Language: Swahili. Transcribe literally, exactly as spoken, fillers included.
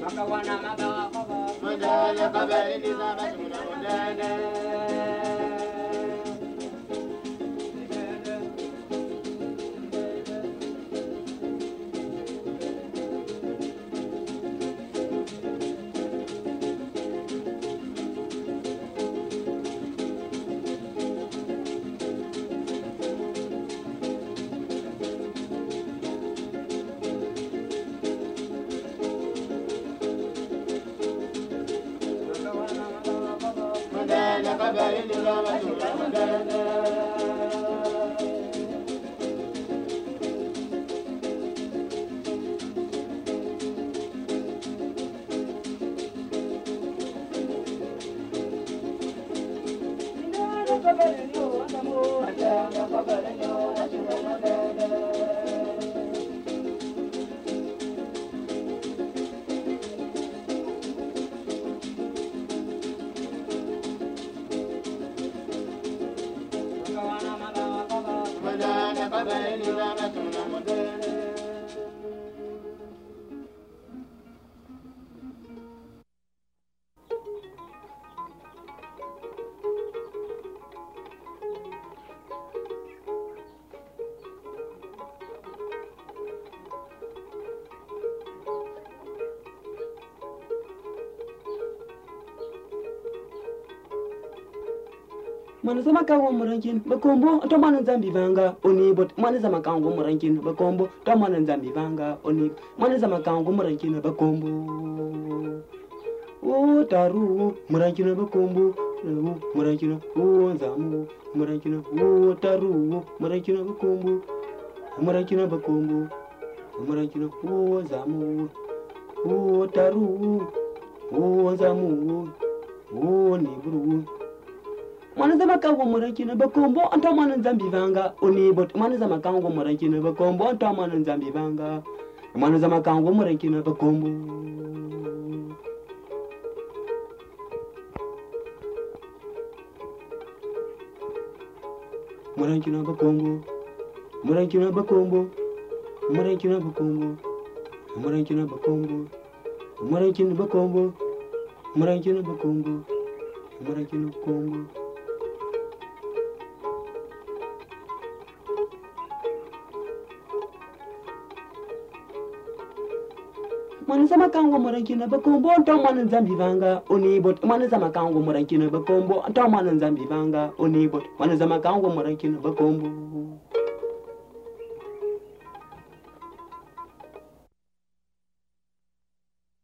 Mana sama kawo murankin bakombo to mana zambi vanga oni bot mana sama kawo murankin bakombo to mana zambi vanga oni mana sama kawo murankin bakombo o taru murankin bakombo murankin o zamu murankin o taru murankin bakombo murankin bakombo murankin o zamu o taru o zamu o ni buru mana zama kango murakina bakombo anta mana zambi vanga oni bot mana zama kango murakina bakombo anta mana zambi vanga mana zama kango murakina bakombo murakina bakombo murakina bakombo murakina bakombo murakina bakombo murakina bakombo murakina bakombo murakina bakombo mana sama kango murakina bakombo anta mana zambi vanga oni bot mana sama kango murakina bakombo anta mana zambi vanga oni bot mana sama kango murakina bakombo